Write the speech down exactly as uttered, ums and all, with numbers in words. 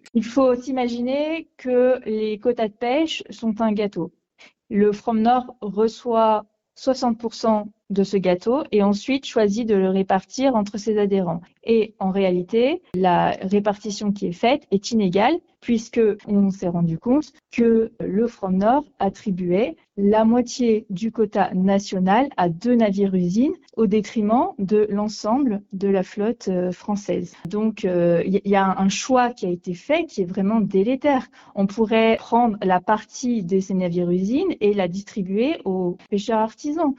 Il faut s'imaginer que les quotas de pêche sont un gâteau. Le From Nord reçoit soixante pour cent de ce gâteau et ensuite choisit de le répartir entre ses adhérents. Et en réalité, la répartition qui est faite est inégale puisque on s'est rendu compte que le From Nord attribuait la moitié du quota national à deux navires-usines au détriment de l'ensemble de la flotte euh, française. Donc, euh, il y, y a un choix qui a été fait qui est vraiment délétère. On pourrait prendre la partie de ces navires-usines et la distribuer aux pêcheurs artisans.